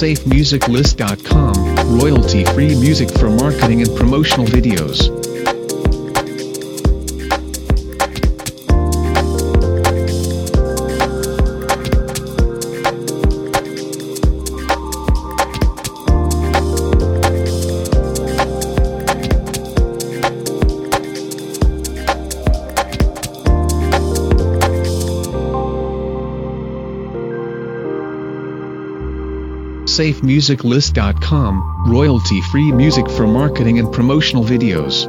SafeMusicList.com, royalty-free music for marketing and promotional videos. SafeMusicList.com, royalty-free music for marketing and promotional videos.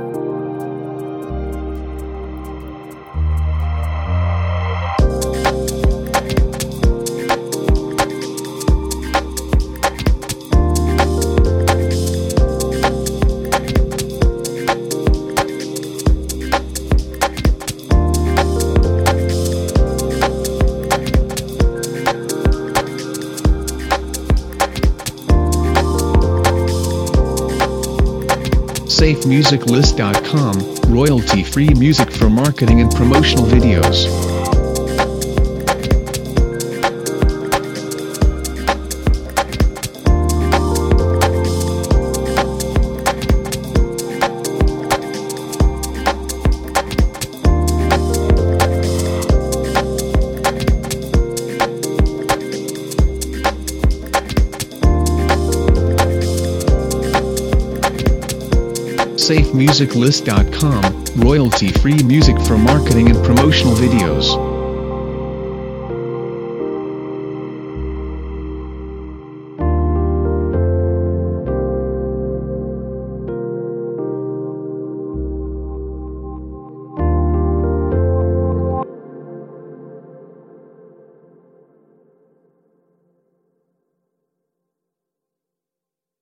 SafeMusicList.com, royalty-free music for marketing and promotional videos. SafeMusicList.com, royalty-free music for marketing and promotional videos.